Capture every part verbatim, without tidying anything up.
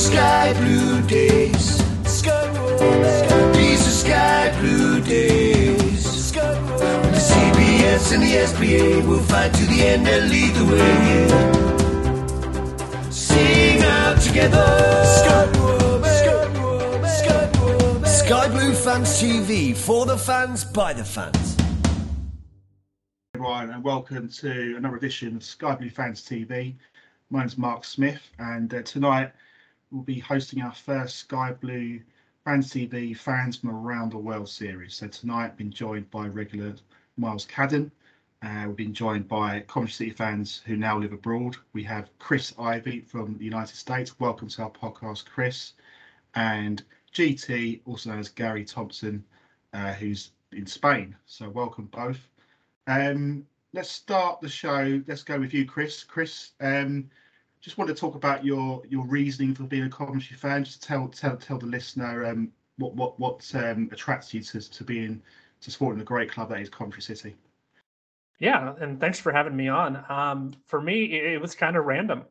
Sky Blue days. Sky Blue. These are Sky Blue days. Sky Blue. With the C B S and the S B A, we'll fight to the end and lead the way. Yeah. Sing out together. Sky Blue. Sky Blue. Sky Blue. Sky Blue Fans T V, for the fans, by the fans. Everyone, and welcome to another edition of Sky Blue Fans T V. My name's Mark Smith, and uh, tonight we'll be hosting our first Sky Blue Fans T V Fans from Around the World series. So tonight, I've been joined by regular Miles Cadden. Uh, we've been joined by Coventry City fans who now live abroad. We have Chris Ivy from the United States. Welcome to our podcast, Chris. And G T, also known as Gary Thompson, uh, who's in Spain. So welcome both. Um, let's start the show. Let's go with you, Chris. Chris, um, just want to talk about your your reasoning for being a Coventry fan. Just tell tell tell the listener um, what what what um, attracts you to to being to supporting the great club that is Coventry City. Yeah, and thanks for having me on. Um, for me, it, it was kind of random.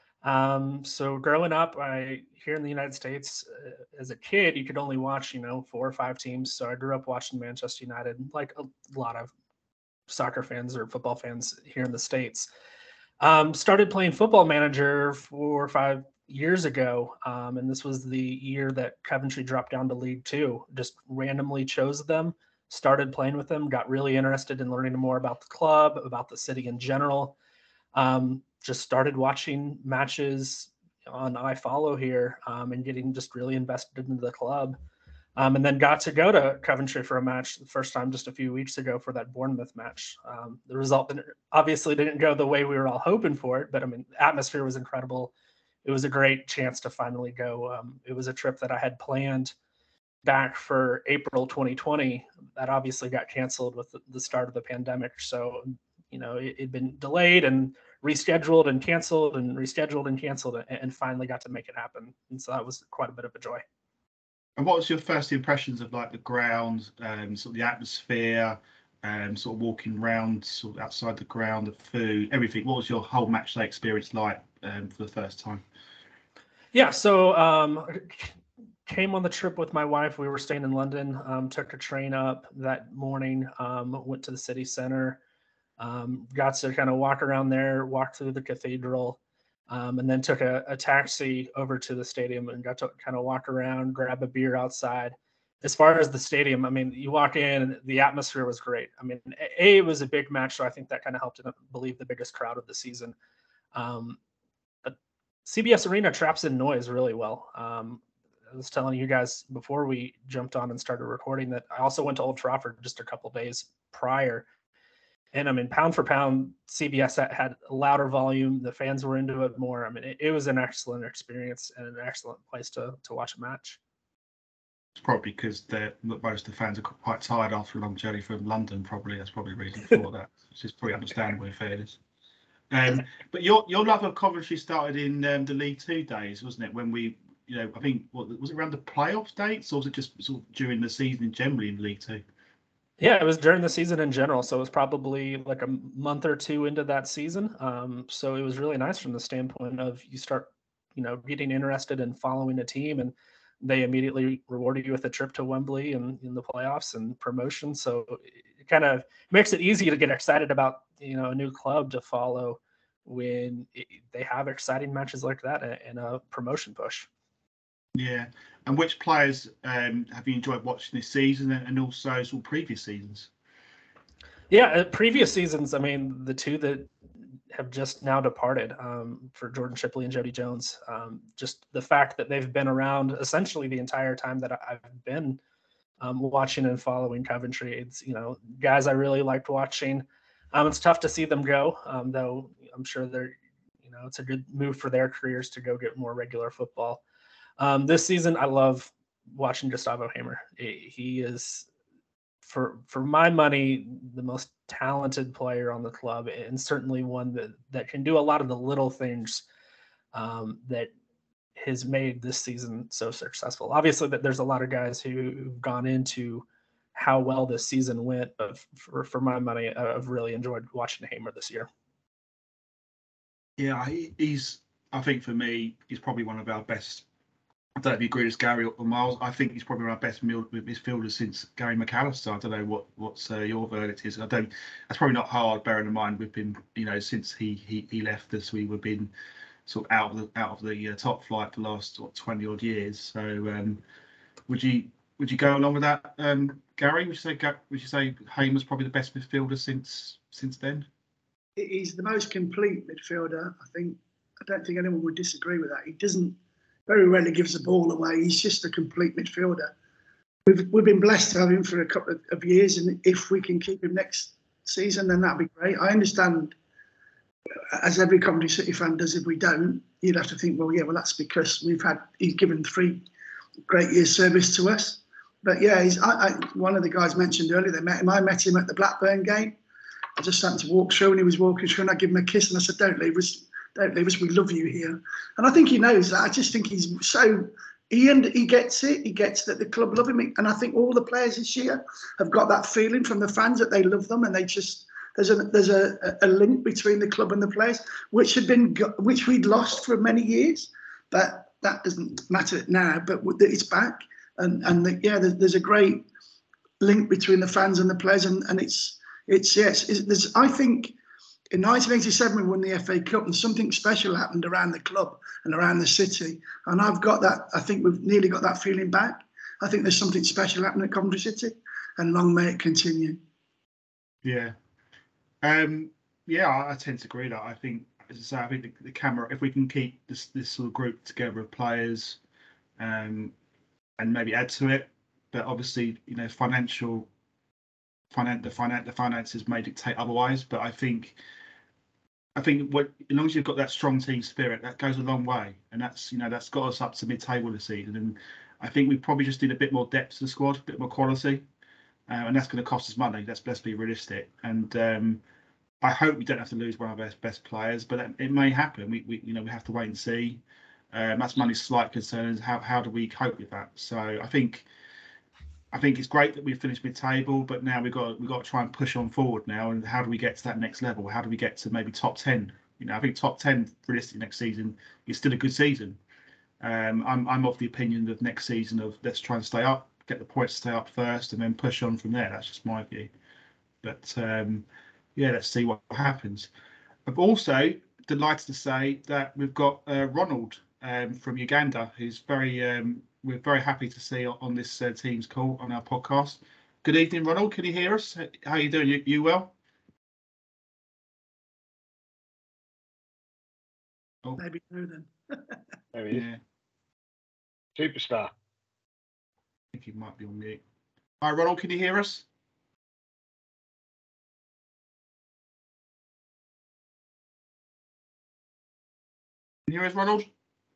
Um, so growing up, I here in the United States, uh, as a kid, you could only watch you know four or five teams. So I grew up watching Manchester United, like a lot of soccer fans or football fans here in the States. Um, started playing Football Manager four or five years ago, um, and this was the year that Coventry dropped down to League Two. Just randomly chose them, started playing with them, got really interested in learning more about the club, about the city in general. Um, just started watching matches on iFollow here um, and getting just really invested into the club. Um, and then got to go to Coventry for a match the first time just a few weeks ago for that Bournemouth match. Um, the result didn't, obviously didn't go the way we were all hoping for it, but I mean, atmosphere was incredible. It was a great chance to finally go. Um, it was a trip that I had planned back for April twenty twenty that obviously got canceled with the, the start of the pandemic. So, you know, it had been delayed and rescheduled and canceled and rescheduled and canceled and, and finally got to make it happen. And so that was quite a bit of a joy. And what was your first impressions of like the ground, um, sort of the atmosphere, um, sort of walking around, sort of outside the ground, the food, everything? What was your whole match day experience like um, for the first time? Yeah, so um, came on the trip with my wife. We were staying in London. Um, took a train up that morning. Um, went to the city center. Um, got to kind of walk around there, walk through the cathedral. Um, and then took a, a taxi over to the stadium and got to kind of walk around, grab a beer outside. As far as the stadium, I mean, you walk in and the atmosphere was great. I mean, A, it was a big match, so I think that kind of helped to believe the biggest crowd of the season. Um, C B S Arena traps in noise really well. Um, I was telling you guys before we jumped on and started recording that I also went to Old Trafford just a couple days prior. And I mean, pound for pound, C B S had a louder volume. The fans were into it more. I mean, it, it was an excellent experience and an excellent place to to watch a match. It's probably because most of the fans are quite tired after a long journey from London. Probably that's probably a reason for that. It's just probably understandable in fairness. Um, but your your love of Coventry started in um, the League Two days, wasn't it? When we, you know, I think what was it around the playoff dates, or was it just sort of during the season generally in League Two? Yeah, it was during the season in general. So it was probably like a month or two into that season. Um, so it was really nice from the standpoint of you start, you know, getting interested in following a team and they immediately rewarded you with a trip to Wembley and in the playoffs and promotion. So it kind of makes it easy to get excited about, you know, a new club to follow when it, they have exciting matches like that and a promotion push. Yeah, and which players um, have you enjoyed watching this season, and also sort of previous seasons? Yeah, previous seasons. I mean, the two that have just now departed um, for Jordan Shipley and Jody Jones. Um, just the fact that they've been around essentially the entire time that I've been um, watching and following Coventry. It's you know guys I really liked watching. Um, it's tough to see them go, um, though. I'm sure they're you know it's a good move for their careers to go get more regular football. Um, this season, I love watching Gustavo Hamer. He is, for for my money, the most talented player on the club, and certainly one that, that can do a lot of the little things um, that has made this season so successful. Obviously, that there's a lot of guys who've gone into how well this season went, but for, for my money, I've really enjoyed watching Hamer this year. Yeah, he, he's. I think for me, he's probably one of our best I don't know if you agree with Gary or Miles. I think he's probably our best midfielder since Gary McAllister. I don't know what what's uh, your verdict is. I don't. That's probably not hard, bearing in mind we've been, you know, since he he, he left us, we were been sort of out of the out of the uh, top flight for the last what, twenty odd years. So um, would you would you go along with that, um, Gary? Would you say would you say Hamer's probably the best midfielder since since then? He's the most complete midfielder. I think. I don't think anyone would disagree with that. He doesn't. Very rarely gives the ball away. He's just a complete midfielder. We've we've been blessed to have him for a couple of, of years, and if we can keep him next season, then that'd be great. I understand, as every Coventry City fan does, if we don't, you'd have to think, well, yeah, well, that's because we've had he's given three great years service to us. But yeah, he's I, I, one of the guys mentioned earlier. They met him. I met him at the Blackburn game. I just started to walk through, and he was walking through, and I gave him a kiss, and I said, "Don't leave us." Don't leave us. We love you here, and I think he knows that. I just think he's so he and he gets it. He gets that the club love him, and I think all the players this year have got that feeling from the fans that they love them, and they just there's a there's a, a link between the club and the players, which had been which we'd lost for many years, but that doesn't matter now. But it's back, and and the, yeah, there's, there's a great link between the fans and the players, and and it's it's yes, it's, there's I think. In nineteen eighty-seven, we won the F A Cup, and something special happened around the club and around the city. And I've got that. I think we've nearly got that feeling back. I think there's something special happening at Coventry City, and long may it continue. Yeah, um, yeah, I, I tend to agree that. I think, as I say, I think the, the camera. If we can keep this this sort of group together of players, um, and maybe add to it, but obviously, you know, financial. Finan- the, finan- the finances may dictate otherwise, but I think, I think what as long as you've got that strong team spirit, that goes a long way, and that's you know that's got us up to mid-table this season. And I think we probably just need a bit more depth to the squad, a bit more quality, uh, and that's going to cost us money. Let's let's be realistic. And um, I hope we don't have to lose one of our best, best players, but it may happen. We, we you know we have to wait and see. Um, that's my slight concern. How how do we cope with that? So I think. I think it's great that we've finished mid-table, but now we've got we've got to try and push on forward now. And how do we get to that next level? How do we get to maybe top ten? You know, I think top ten realistically next season is still a good season. Um, I'm I'm of the opinion of next season of let's try and stay up, get the points to stay up first, and then push on from there. That's just my view. But um, yeah, let's see what happens. I'm also delighted to say that we've got uh, Ronald um, from Uganda, who's very. Um, We're very happy to see on this uh, Teams call on our podcast. Good evening, Ronald. Can you hear us? How are you doing? You, you well? Oh. Maybe no then. There he is. Yeah. Superstar. I think he might be on mute. Hi, Ronald. Can you hear us? Can you hear us, Ronald?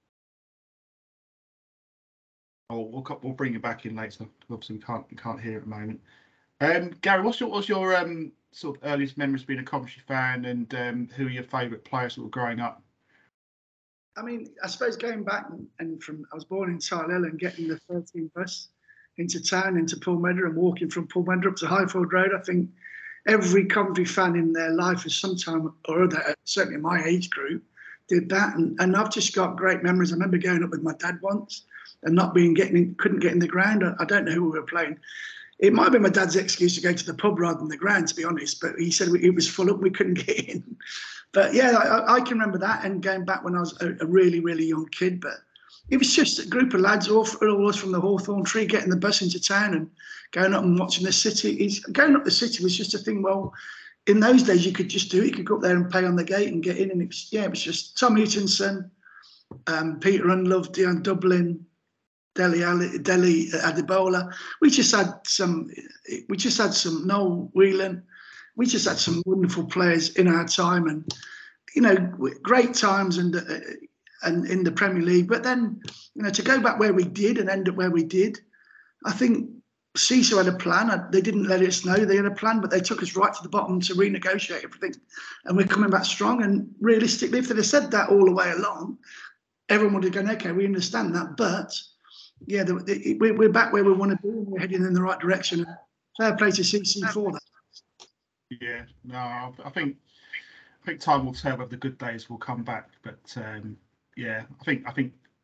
Oh, we'll we'll bring you back in later. Obviously, we can't we can't hear at the moment. Um, Gary, what's your what's your um sort of earliest memories being a Coventry fan, and um, who are your favourite players sort of growing up? I mean, I suppose going back and from I was born in Tyler and getting the thirteen bus into town, into Pullmeadow, and walking from Pullmeadow up to Highfield Road. I think every Coventry fan in their life at some time or other, certainly in my age group, did that. And, and I've just got great memories. I remember going up with my dad once. And not being getting in, couldn't get in the ground. I, I don't know who we were playing. It might have been my dad's excuse to go to the pub rather than the ground, to be honest. But he said it was full up, we couldn't get in. But yeah, I, I can remember that, and going back when I was a, a really, really young kid. But it was just a group of lads, all, all us from the Hawthorn Tree, getting the bus into town and going up and watching the city. It's, going up the city was just a thing. Well, in those days, you could just do it. You could go up there and pay on the gate and get in. And it was yeah, it was just Tom Hutchinson, um, Peter Unlove, Dion Dublin. Deli, Deli Adebola. We just had some. We just had some. Noel Whelan. We just had some wonderful players in our time, and you know, great times and uh, and in the Premier League. But then, you know, to go back where we did and end up where we did, I think CISO had a plan. They didn't let us know they had a plan, but they took us right to the bottom to renegotiate everything, and we're coming back strong. And realistically, if they'd have said that all the way along, everyone would have gone, okay, we understand that, but yeah, the, the, we're back where we want to be, and we're heading in the right direction. Fair play to C C for that. Yeah, no, I think I think time will tell whether the good days will come back. But um, yeah, I think I think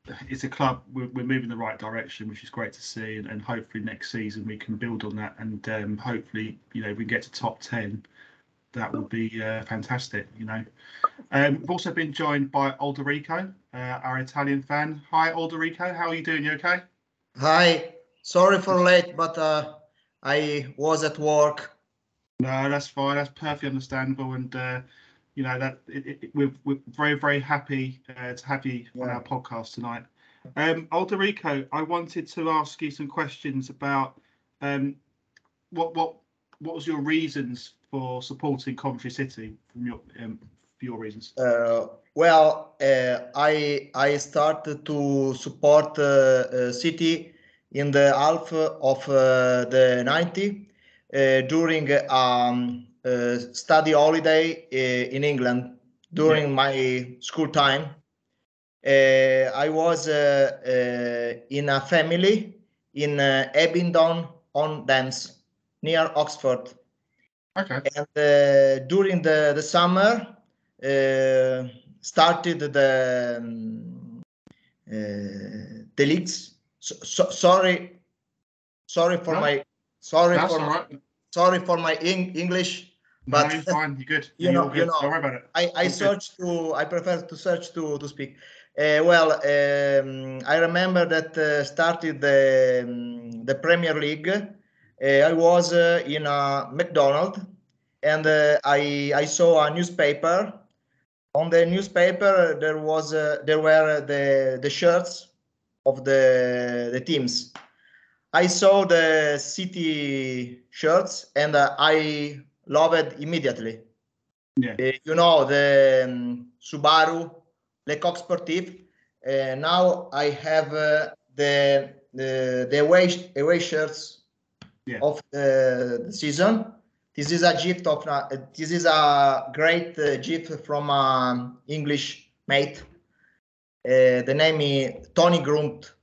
it's a club. We're, we're moving in the right direction, which is great to see, and, and hopefully next season we can build on that, and um, hopefully you know we get to top ten. That would be uh, fantastic. You know, um, we've also been joined by Alderico, uh, our Italian fan. Hi, Alderico. How are you doing? You okay? Hi. Sorry for late, but uh, I was at work. No, that's fine. That's perfectly understandable, and uh, you know that it, it, we're we're very very happy uh, to have you on Yeah. our podcast tonight. Um, Alderico, I wanted to ask you some questions about um, what what what was your reasons for supporting Coventry City from your um, for your reasons. Uh, well, uh, I I started to support uh, uh, City in the half of uh, the ninety uh, during um, uh, study holiday uh, in England during Yeah. my school time. Uh, I was uh, uh, in a family in uh, Abingdon on Thames near Oxford. Okay. And uh, during the, the summer, uh, started the um, uh, the leagues. So, so, sorry, sorry for No, my sorry That's for all my, right. sorry for my Eng- English. No, But you're fine. You're good. you You're know, all good. you know, Don't worry about it. I, I All good. search to I prefer to search to to speak. Uh, well, um, I remember that uh, started the um, the Premier League. Uh, I was uh, in a McDonald's, and uh, I I saw a newspaper. On the newspaper there was uh, there were the the shirts of the the teams. I saw the City shirts, and uh, I loved it immediately. Yeah. Uh, you know, the um, Subaru Le Coq Sportif. Uh, now I have uh, the the the away, away shirts Yeah. of the, the season. This is a gift of uh, this is a great uh, gift from an English mate. Uh, the name is Tony Grunt,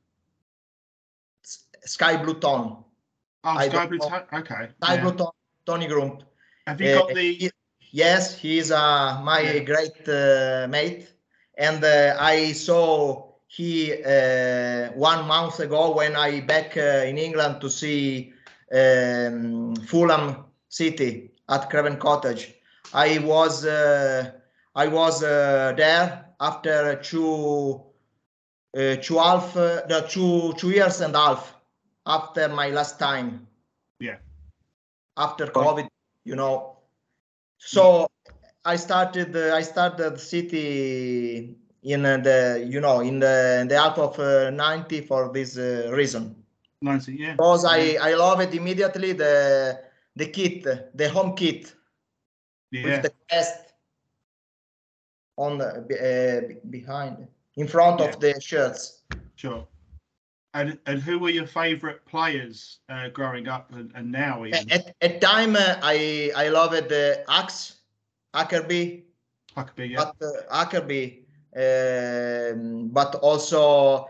Sky Blue Tone. Oh, I Sky don't Blue know. Tone. Okay. Sky Yeah. Blue Tone, Tony Grunt. Have you Uh, got the? he- yes, he is uh, my Yeah. great uh, mate, and uh, I saw he uh, one month ago when I back uh, in England to see um, Fulham City at Craven Cottage. I was uh, I was uh, there after two uh, two half uh, no, two two years and a half after my last time. Yeah. After COVID, you know. So I started. Uh, I started City in uh, the you know in the in the half of uh, ninety for this uh, reason. ninety. Yeah. Because Yeah. I I love it immediately the the kit, the home kit Yeah. with the crest on the, uh, behind in front Yeah. of the shirts. Sure. And and who were your favourite players uh, growing up and, and now even? At at time uh, I I loved the Axe, Ackerby. Huckabee, yeah. But uh, Ackerby, um, but also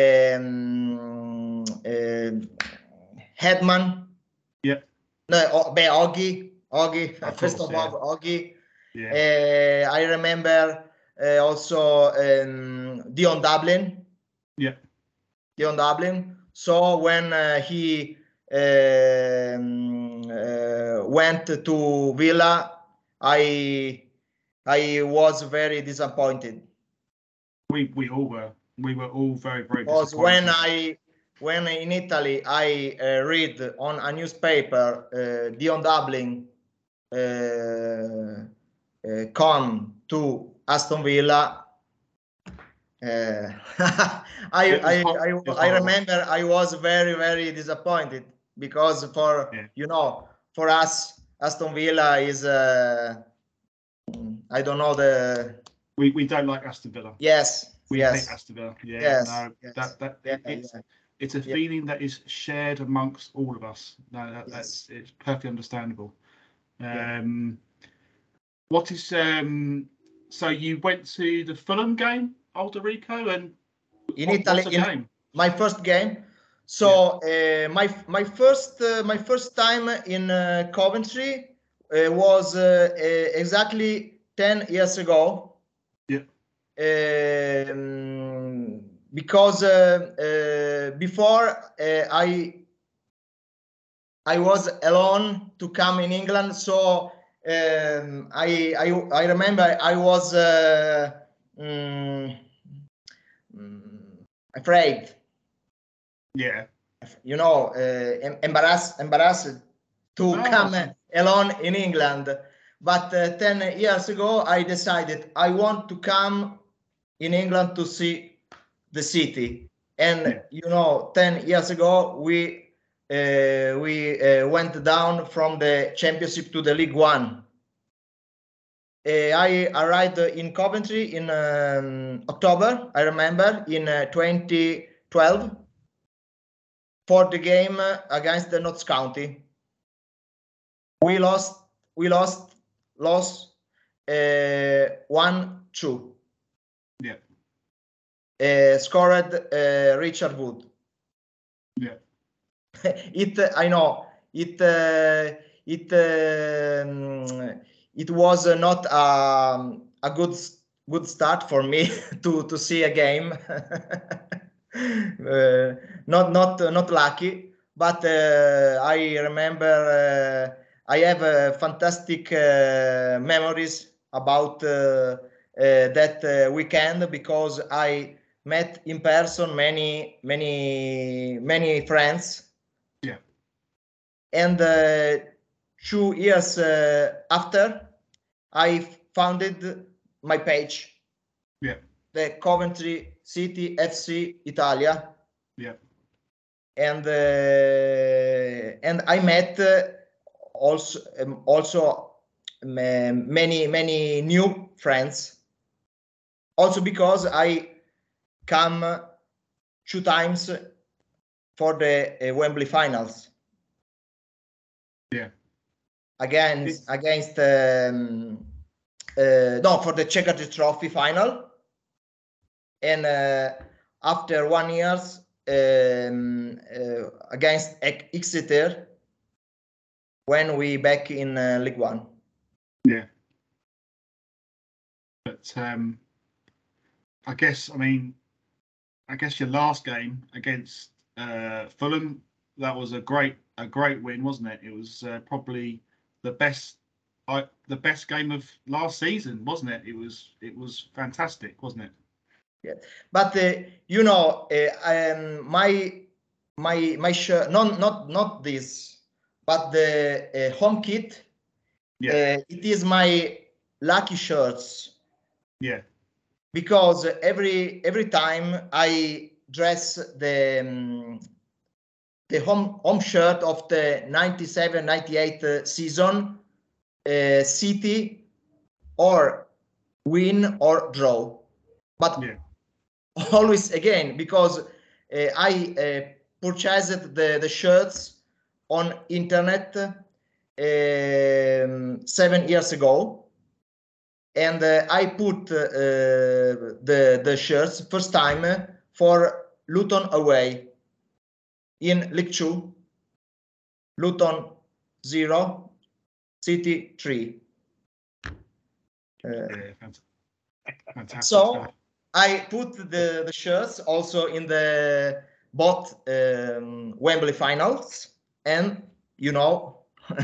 um, uh, Headman. Yeah. No, oh, be Oggy, Oggy. Of First course, of all, Oggy. Yeah. Uh, I remember uh, also um, Dion Dublin. Yeah. Dion Dublin. So when uh, he um, uh, went to Villa, I. I was very disappointed. We we all were. We were all very very Because disappointed. when I when in Italy I uh, read on a newspaper uh, Dion Dublin uh, uh, come to Aston Villa, uh, I It was I hot- I, it was I horrible. remember I was very very disappointed because for Yeah. you know for us Aston Villa is uh, I don't know the We we don't like Aston Villa. yes We yes. hate Aston Villa. Yeah. Yes, No. yes, That that yeah, it's yeah. it's a Yeah. feeling that is shared amongst all of us. No, that, Yes. that's it's perfectly understandable. Yeah. Um, what is um? So you went to the Fulham game, Alderico, and In what, Italy, what's the in game? my first game. So uh, my my first uh, my first time in uh, Coventry uh, was uh, uh, exactly ten years ago. Yeah. Um, because uh, uh, before uh, I I was alone to come in England, so um, I, I I remember I was uh, mm, mm, afraid, Yeah. you know, uh, em- embarrassed embarrassed to Oh, come so- alone in England. But uh, ten years ago, I decided I want to come in England to see the city. And Yeah. you know, ten years ago, we uh, we uh, went down from the Championship to the League One. Uh, I arrived in Coventry in um, October, I remember, in uh, twenty twelve for the game against the Notts County. We lost. We lost. Lost. Uh, one two. Yeah. Uh, scored uh, Richard Wood. Yeah. It. I know. It. Uh, it. Um, it was uh, not um, a good good start for me to to see a game. uh, not not not lucky, but uh, I remember. Uh, I have uh, fantastic uh, memories about uh, uh, that uh, weekend because I met in person many, many, many friends. Yeah. And uh, two years uh, after, I founded my page. Yeah. The Coventry City F C Italia. Yeah. And uh, and I met uh, also um, also um, many many new friends. Also because I come two times for the uh, Wembley finals. Yeah. Against It's- against um, uh, no for the Chequers Trophy final. And uh, after one years um, uh, against Exeter, when we back in uh, League One. Yeah. But um, I guess, I mean, I guess your last game against uh, Fulham, that was a great, a great win, wasn't it? It was uh, probably the best, uh, the best game of last season, wasn't it? It was, it was fantastic, wasn't it? Yeah, but uh, you know, uh, um, my my my shirt, not not not this, but the uh, home kit. Yeah. Uh, it is my lucky shirts. Yeah. Because every every time I dress the um, the home home shirt of the ninety-seven ninety-eight uh, season, uh, City or win or draw, but Yeah. always again because uh, I uh, purchased the the shirts on internet um, seven years ago. And uh, I put uh, the the shirts first time for Luton away in League Two. Luton zero, City three. Uh, Yeah. Fantastic, fantastic so stuff. I put the the shirts also in the both um, Wembley finals, and you know,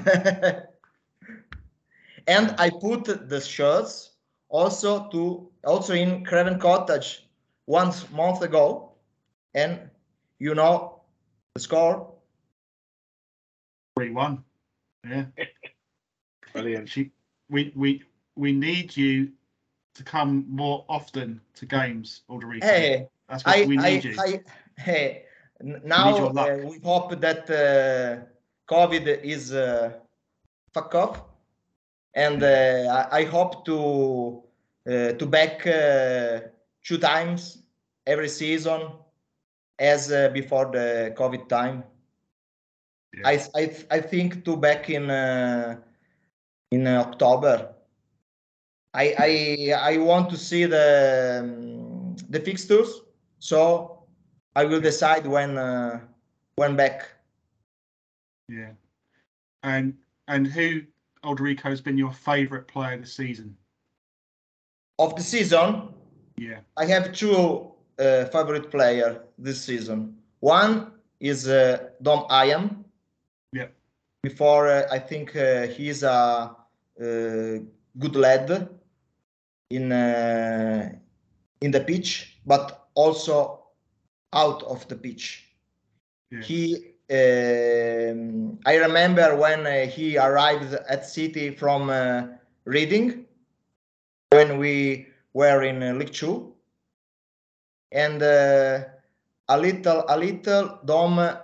and I put the shirts also to also in Craven Cottage one month ago, and you know the score. three one. Yeah. Brilliant. She, we, we, we need you to come more often to games, Alderico. Hey, That's what I we I, need you. I hey n- need now your luck. uh, we hope that uh, COVID is uh, fuck off, and uh, I, I hope to uh, to back uh, two times every season as uh, before the COVID time. Yeah. I I I think to back in uh, in uh, October. I I I want to see the um, the fixtures, so I will decide when uh, when back. Yeah. And and who, Alderico, has been your favourite player this season? Of the season, Yeah. I have two uh, uh, favorite player this season. One is uh, Dom Ayam. Yeah. Before, uh, I think uh, he's a uh, good lad in uh, in the pitch, but also out of the pitch. Yeah. He, um, I remember when uh, he arrived at City from uh, Reading, when we were in uh, League Two, and uh, a little, a little Dom uh,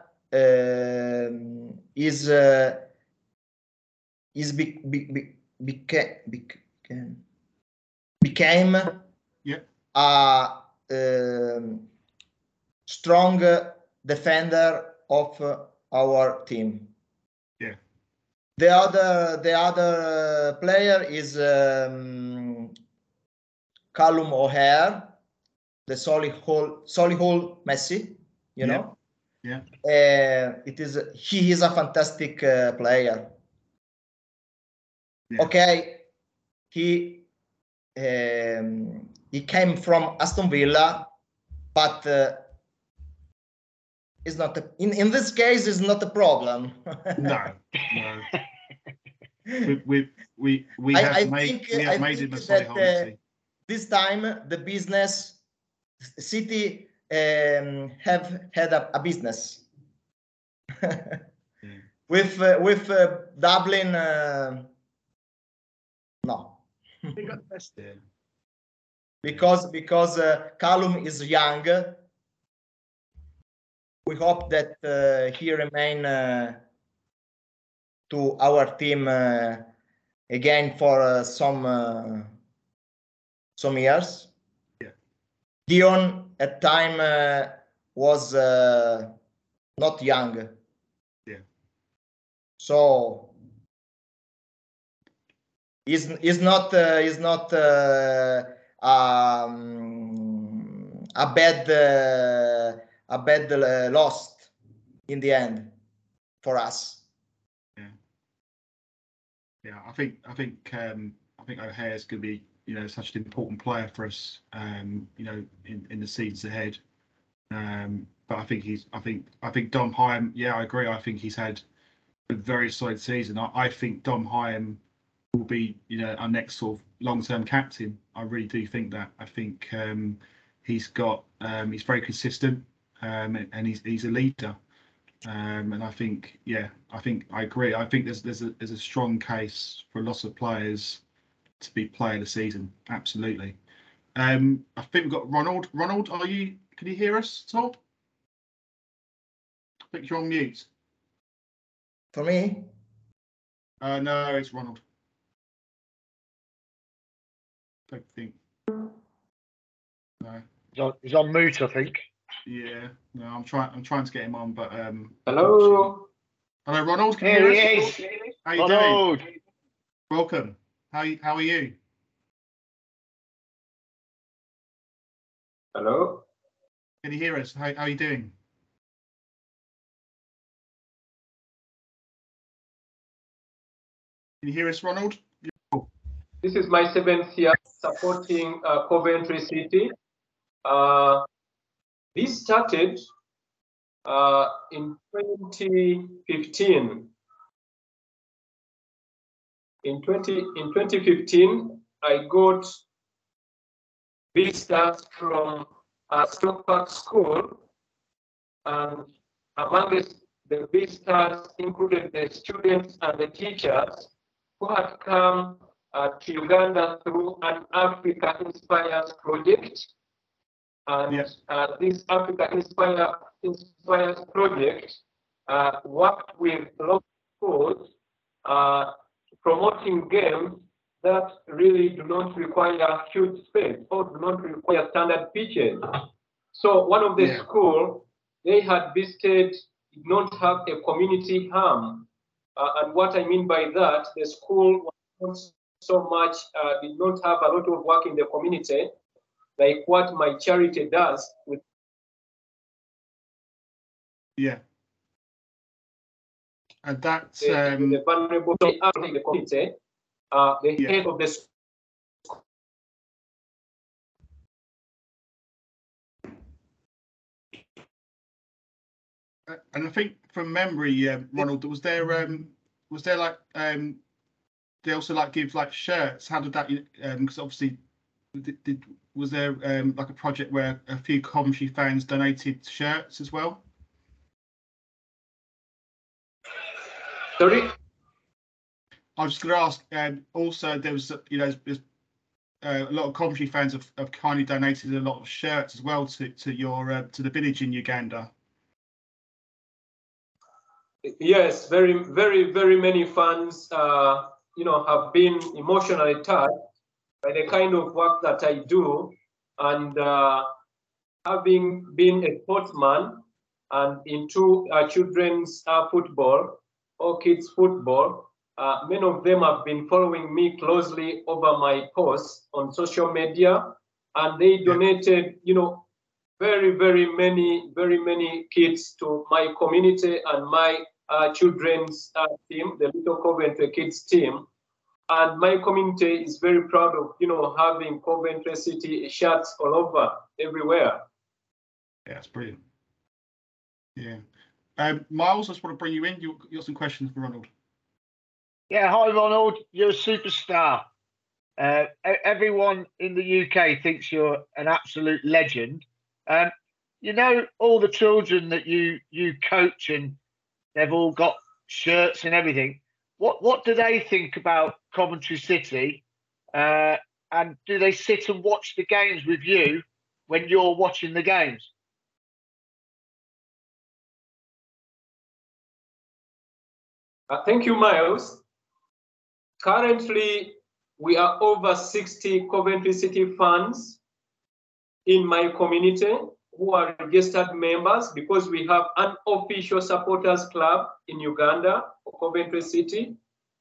is uh, is be, be, be, became became became Yeah. a um, strong defender of uh, our team. Yeah. The other the other player is um, Callum O'Hare, the Solihull Solihull Messi. You Yeah. know. Yeah. Uh, it is he is a fantastic uh, player. Yeah. Okay, he um, he came from Aston Villa, but uh, it's not a, in in this case is not a problem. No, no. we we we, we I, have I made think, we have I made think him a that Solihull uh, Messi. this time the business City um, have had a, a business Yeah. with uh, with uh, Dublin. Uh, no, They got the best. Yeah. because because uh, Callum is young. We hope that uh, he remain uh, to our team uh, again for uh, some uh, some years. Yeah. Dion at time uh, was uh, not young. Yeah. So is is not uh, is not uh, um, a bad uh, a bad uh, lost in the end for us. Yeah. Yeah. I think I think um, I think O'Hare's going to be, you know, such an important player for us, um, you know, in, in the seasons ahead. Um, but I think he's I think I think Dom Hyam. Yeah, I agree. I think he's had a very solid season. I, I think Dom Hyam will be, you know, our next sort of long-term captain. I really do think that. I think um, he's got um, he's very consistent, um, and he's he's a leader. Um, and I think, yeah, I think I agree. I think there's there's a there's a strong case for lots of players to be player of the season. Absolutely. Um, I think we've got Ronald. Ronald, are you? Can you hear us at all? I think you're on mute. For me, Uh, no, it's Ronald. Don't think. No. He's on, he's on mute, I think. Yeah. No, I'm trying. I'm trying to get him on, but um. Hello. Hello, Ronald. Can you Here hear he us? is. How you doing? Ronald. Welcome. How you, how are you? Hello. Can you hear us? How how are you doing? Can you hear us, Ronald? This is my seventh year supporting uh, Coventry City. Uh, this started uh, in twenty fifteen. In twenty in twenty fifteen, I got visitors from uh, Stoke Park School, and among the, the visitors included the students and the teachers who had come uh, to Uganda through an Africa Inspires project. And Yep. uh, this Africa Inspire, Inspires project uh, worked with local schools uh, promoting games that really do not require huge space or do not require standard pitches. So one of the Yeah. schools, they had visited, did not have a community home. Uh, and what I mean by that, the school was not so much, uh, did not have a lot of work in the community, like what my charity does with Yeah. And that's the, um. the vulnerable in the community. Uh, the Yeah. head of the school uh, and I think from memory, um, Ronald, was there um, was there like um, they also like give like shirts? How did that? Because um, obviously, did, did was there um, like a project where a few Coventry fans donated shirts as well? Sorry. I was just going to ask. Um, also, there was you know there's, uh, a lot of Coventry fans have, have kindly donated a lot of shirts as well to to your uh, to the village in Uganda. Yes, very, very, very many fans, uh, you know, have been emotionally touched by the kind of work that I do, and uh, having been a sportsman and into uh, children's uh, football or kids football, uh, many of them have been following me closely over my posts on social media, and they donated, you know, very, very many, very many kids to my community and my uh, children's uh, team, the Little Coventry Kids team. And my community is very proud of, you know, having Coventry City shirts all over, everywhere. Yeah, it's brilliant. Yeah. Um, Miles, I just want to bring you in. You, you got some questions for Ronald. Yeah, hi, Ronald. You're a superstar. Uh, everyone in the U K thinks you're an absolute legend. Um, you know, all the children that you you coach, and they've all got shirts and everything. What what do they think about Coventry City? Uh, and do they sit and watch the games with you when you're watching the games? Uh, thank you, Miles. Currently, we are over sixty Coventry City fans in my community who are registered members, because we have an official supporters club in Uganda for Coventry City.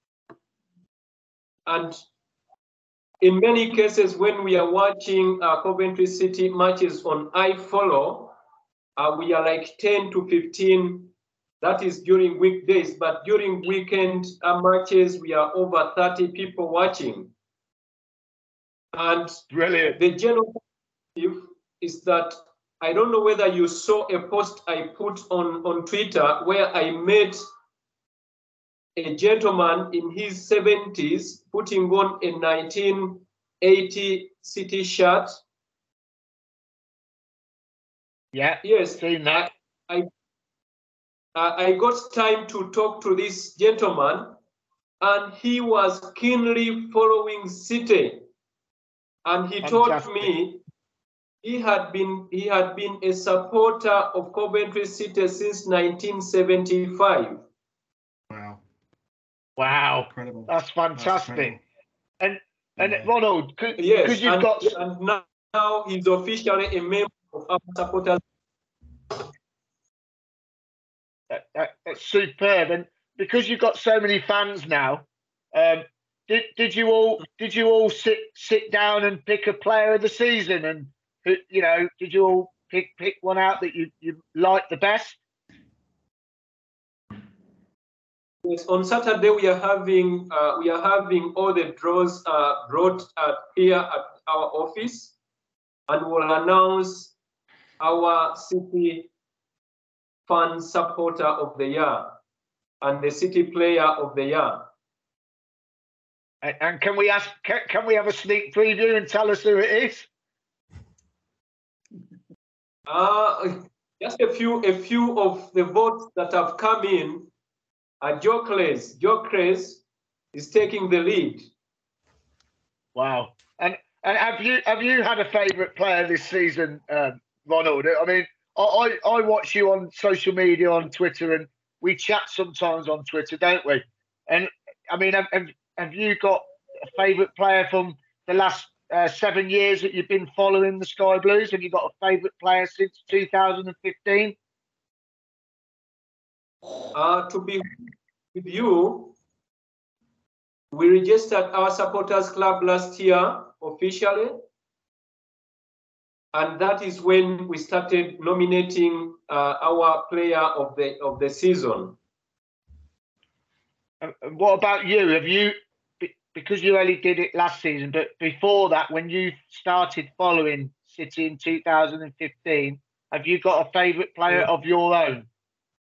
And in many cases, when we are watching uh, Coventry City matches on iFollow, uh, we are like ten to fifteen. That is during weekdays, but during weekend uh, matches, we are over thirty people watching. And Brilliant. The general is that I don't know whether you saw a post I put on, on Twitter where I met a gentleman in his seventies putting on a nineteen eighty City shirt. Yeah, yes, seen that. I, I, I got time to talk to this gentleman, and he was keenly following City. And he Fantastic. told me he had been he had been a supporter of Coventry City since nineteen seventy-five. Wow. Wow. Incredible. That's fantastic. That's and and yeah. Ronald, could, yes, could you've and, got and now, now he's officially a member of our supporters. That, that, that's superb. And because you've got so many fans now, um, did did you all did you all sit sit down and pick a player of the season? And you know, did you all pick pick one out that you you liked the best? Yes, on Saturday we are having uh, we are having all the draws uh, brought uh, here at our office, and we'll announce our City fan supporter of the year and the City player of the year. And, and can we ask? Can, can we have a sneak preview and tell us who it is? Uh, just a few a few of the votes that have come in. Uh, Joe Clays, Joe Clays is taking the lead. Wow! And and have you have you had a favourite player this season, um, Ronald? I mean, I, I I watch you on social media, on Twitter, and we chat sometimes on Twitter, don't we? And I mean, have have, have you got a favourite player from the last uh, seven years that you've been following the Sky Blues? Have you got a favourite player since two thousand fifteen? Uh, to be with you, we registered our supporters club last year officially, and that is when we started nominating uh, our player of the of the season. And what about you? Have you, because you only did it last season, but before that, when you started following City in two thousand fifteen, have you got a favourite player of your own?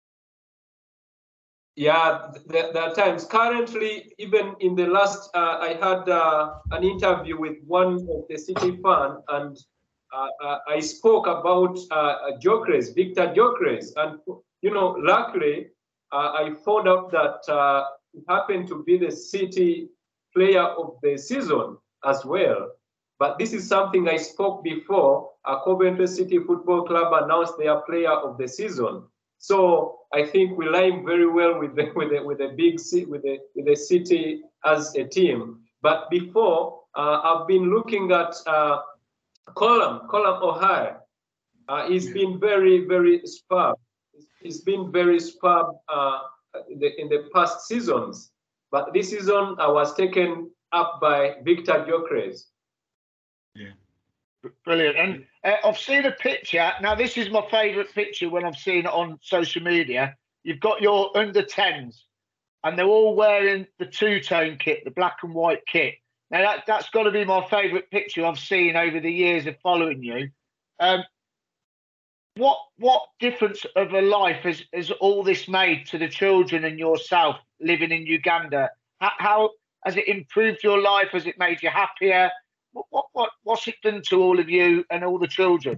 Yeah, there, there are times. Currently, even in the last, uh, I had uh, an interview with one of the City fan, and uh, uh, I spoke about uh, Gyökeres, Victor Gyökeres, and you know, luckily, uh, I found out that uh, he happened to be the City player of the season as well. But this is something I spoke before. Uh, Coventry City Football Club announced their player of the season. So I think we line very well with the with the with the big with the with the City as a team. But before, uh, I've been looking at uh, Colum Colum O'Hare. Uh, he's been very very superb. He's been very superb uh, in the in the past seasons. But this season, I was taken up by Victor Gyökeres. Yeah. Brilliant. And uh, I've seen a picture. Now, this is my favourite picture when I've seen it on social media. You've got your under tens, and they're all wearing the two-tone kit, the black and white kit. Now, that, that's got to be my favourite picture I've seen over the years of following you. Um, what what difference of a life has, has all this made to the children and yourself living in Uganda? How, how has it improved your life? Has it made you happier? What, what, what, what's it done to all of you and all the children?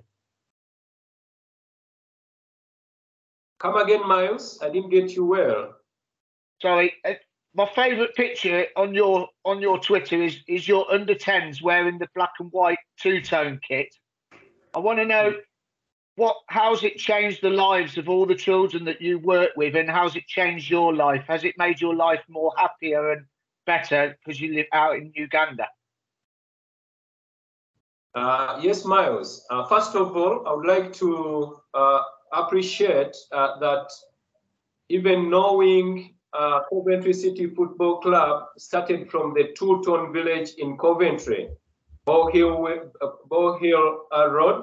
Come again, Miles. I didn't get you well. Sorry, uh, my favourite picture on your on your Twitter is is your under tens wearing the black and white two tone kit. I want to know what how's it changed the lives of all the children that you work with, and how's it changed your life? Has it made your life more happier and better because you live out in Uganda? Uh, yes, Miles. Uh, first of all, I would like to uh, appreciate uh, that even knowing uh, Coventry City Football Club started from the two-tone village in Coventry, Bow Hill, uh, Bow Hill uh, Road.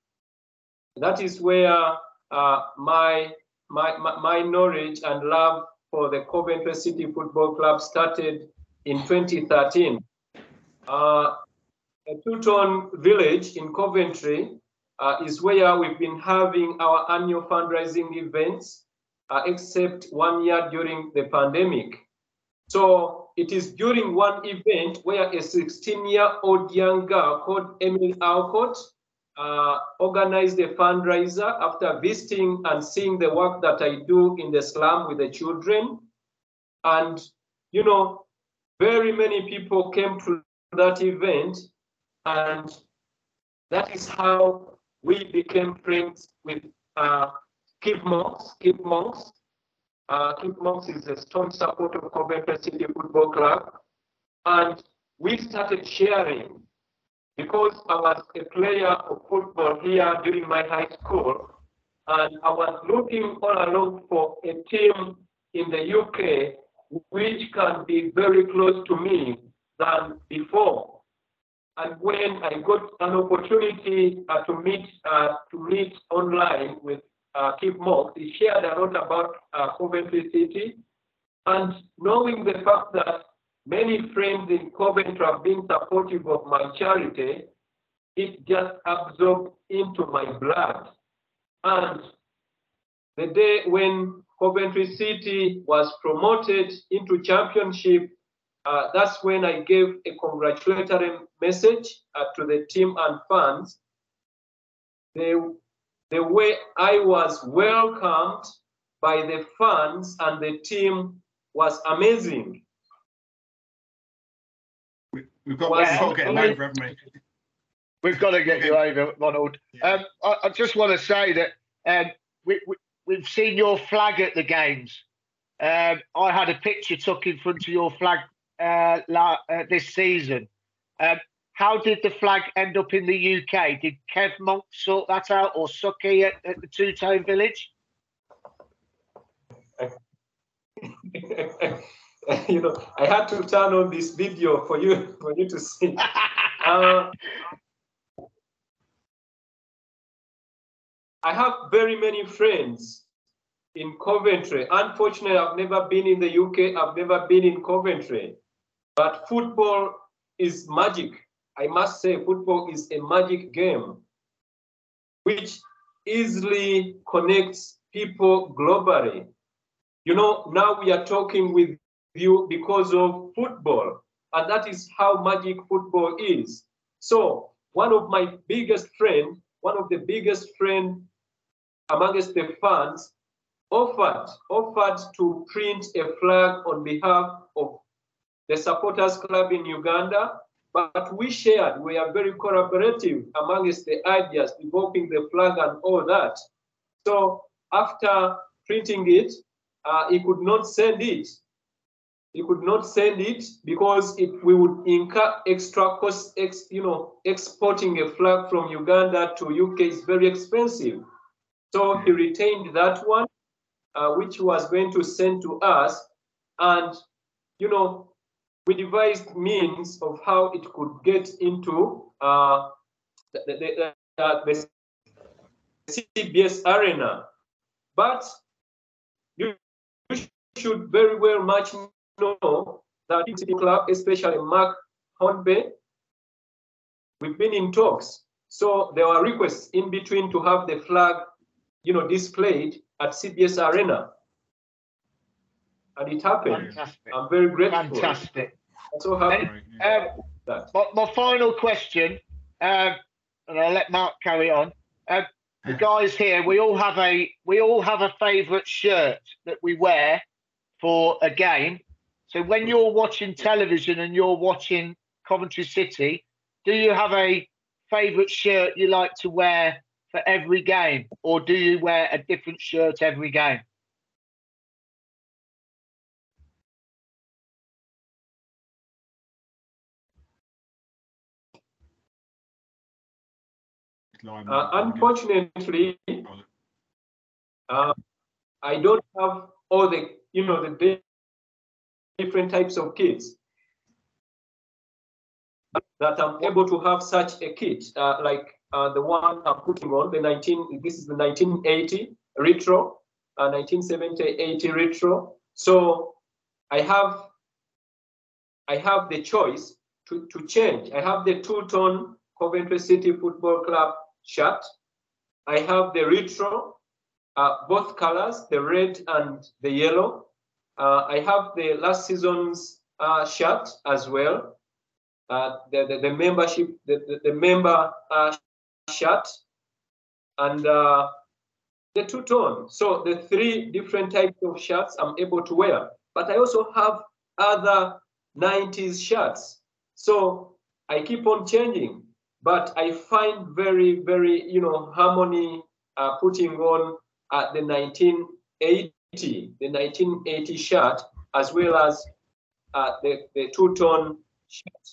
That is where uh, my, my, my knowledge and love for the Coventry City Football Club started in twenty thirteen. Uh, A two-tone village in Coventry uh, is where we've been having our annual fundraising events, uh, except one year during the pandemic. So it is during one event where a sixteen-year-old young girl called Emily Alcott uh, organized a fundraiser after visiting and seeing the work that I do in the slum with the children. And, you know, very many people came to that event. And that is how we became friends with uh, Kip Monks. Kip Monks. Uh, Kip Monks is a strong supporter of Coventry City Football Club. And we started sharing because I was a player of football here during my high school. And I was looking all along for a team in the U K which can be very close to me than before. And when I got an opportunity uh, to meet uh, to meet online with uh, Kip Monks, he shared a lot about uh, Coventry City, and knowing the fact that many friends in Coventry have been supportive of my charity, it just absorbed into my blood. And the day when Coventry City was promoted into championship, Uh, that's when I gave a congratulatory message uh, to the team and fans. The, the way I was welcomed by the fans and the team was amazing. We, we've got, Yeah, we've got to get him I mean, over, haven't we? We've got to get you over, Ronald. Um, I, I just want to say that um, we, we, we've seen your flag at the games. Um, I had a picture took in front of your flag Uh, la, uh, this season. Um, how did the flag end up in the U K? Did Kev Monk sort that out, or Suki at, at the two-tone village? You know, I had to turn on this video for you for you to see. uh, I have very many friends in Coventry. Unfortunately, I've never been in the U K. I've never been in Coventry. But football is magic. I must say, football is a magic game which easily connects people globally. you know, now we are talking with you because of football, and that is how magic football is. So one of my biggest friend, one of the biggest friend amongst the fans offered, offered to print a flag on behalf of the supporters club in Uganda, but we shared, we are very collaborative amongst the ideas, developing the flag and all that. So after printing it, uh, he could not send it. He could not send it because it, we would incur extra cost, ex, you know, exporting a flag from Uganda to U K is very expensive. So he retained that one, uh, which was going to send to us. And, you know, we devised means of how it could get into uh, the, the, uh, the C B S Arena. But you, you should very well much know that the club, especially Mark Hornby, we've been in talks. So there were requests in between to have the flag, you know, displayed at C B S Arena. And it happened. Fantastic. I'm very grateful. Fantastic. I'm so happy. And, um, that. my, my final question, um, and I'll let Mark carry on. Um, the guys here, we all have a we all have a favourite shirt that we wear for a game. So when you're watching television and you're watching Coventry City, do you have a favourite shirt you like to wear for every game, or do you wear a different shirt every game? Uh, unfortunately, uh, I don't have all the, you know, the different types of kits that I'm able to have such a kit, uh, like uh, the one I'm putting on, the nineteen, this is the nineteen eighty retro, uh, nineteen seventy eighty retro. So I have, I have the choice to, to change. I have the two-tone Coventry City Football Club shirt. I have the retro, uh, both colors, the red and the yellow. Uh, I have the last season's uh, shirt as well. Uh, the, the, the membership, the, the, the member uh, shirt, and uh, the two-tone. So the three different types of shirts I'm able to wear. But I also have other nineties shirts. So I keep on changing. But I find very, very, you know, harmony uh, putting on uh, the nineteen eighty, the nineteen eighty shirt, as well as uh, the, the two-tone shirt.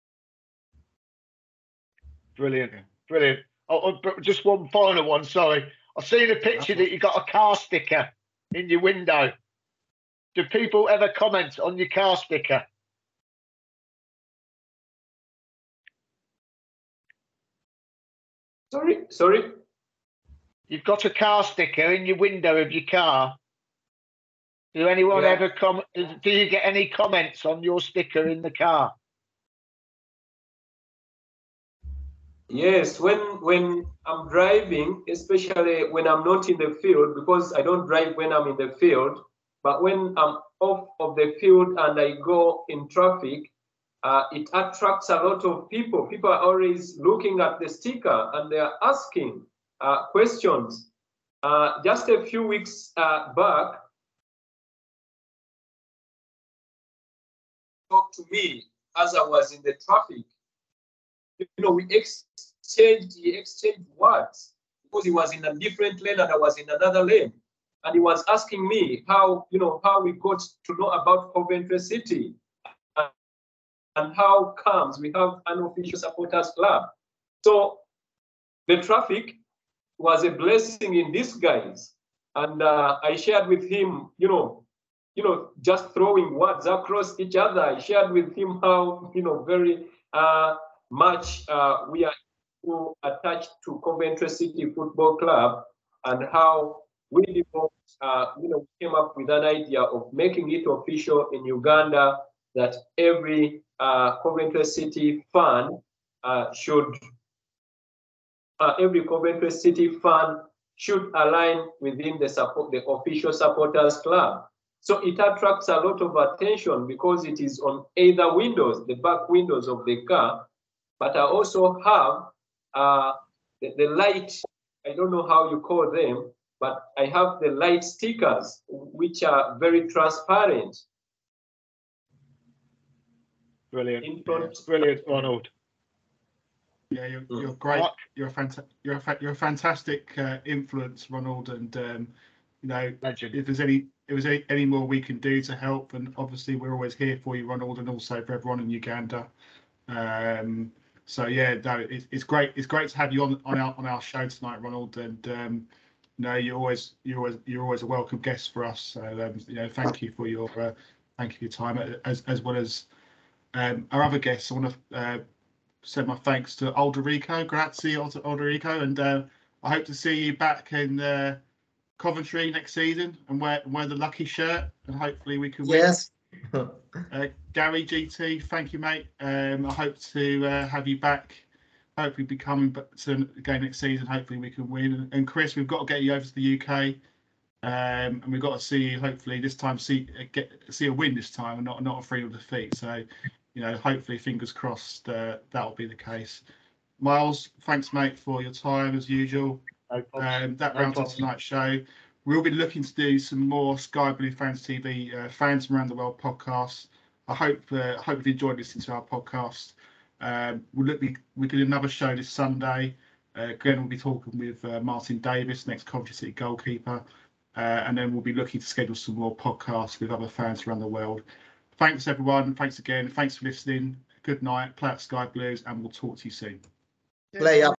Brilliant, brilliant. Oh, oh, just one final one, sorry. I've seen a picture that you got a car sticker in your window. Do people ever comment on your car sticker? Sorry, sorry. You've got a car sticker in your window of your car. Do anyone Yeah. ever come? Do you get any comments on your sticker in the car? Yes, when when I'm driving, especially when I'm not in the field, because I don't drive when I'm in the field, but when I'm off of the field and I go in traffic, uh, it attracts a lot of people. People are always looking at the sticker and they are asking uh, questions. Uh, just a few weeks uh, back, talked to me as I was in the traffic. You know, we exchanged, he exchanged words because he was in a different lane and I was in another lane. And he was asking me how, you know, how we got to know about Coventry City and, and how comes we have an official supporters club. So the traffic was a blessing in disguise. And uh, I shared with him, you know, you know, just throwing words across each other. I shared with him how, you know, very, uh, much uh, we are attached to Coventry City Football Club and how we developed, uh, you know, came up with an idea of making it official in Uganda that every uh, Coventry City fan uh, should, uh, every Coventry City fan should align within the support, the official supporters club. So it attracts a lot of attention because it is on either windows, the back windows of the car. But I also have uh, the, the light, I don't know how you call them, but I have the light stickers, which are very transparent. Brilliant. In front. Brilliant, Ronald. Yeah, you're, you're great. You're a fanta- you're a fa- you're a fantastic uh, influence, Ronald. And um, you know, Legend. if there's any if there's any, any more we can do to help, and obviously we're always here for you, Ronald, and also for everyone in Uganda. Um, so yeah, no, it, it's great. It's great to have you on on our on our show tonight, Ronald. And um, you know, you're always you're always you're always a welcome guest for us. So um, you know, thank you for your uh, thank you for your time, as as well as um, our other guests. I want to. Uh, send my thanks to Alderico, grazie Alderico, and uh, I hope to see you back in uh, Coventry next season and wear wear the lucky shirt, and hopefully we can win. Yes. uh, Gary G T, thank you, mate. Um, I hope to uh, have you back. Hopefully, be coming back to again next season. Hopefully, we can win. And Chris, we've got to get you over to the U K, um, and we've got to see you. Hopefully, this time see get see a win this time, and not not a three nil defeat. So. You know, hopefully, fingers crossed, uh, that'll be the case. Miles, thanks, mate, for your time as usual. No um, that no rounds up tonight's show. We'll be looking to do some more Sky Blue Fans T V uh, Fans from Around the World podcasts. I hope uh, hope you've enjoyed listening to our podcast. Um, we'll look, we we do another show this Sunday. Uh, Glenn will be talking with uh, Martin Davis, next Coventry City goalkeeper, uh, and then we'll be looking to schedule some more podcasts with other fans around the world. Thanks, everyone. Thanks again. Thanks for listening. Good night. Play out Sky Blues, and we'll talk to you soon. Play up.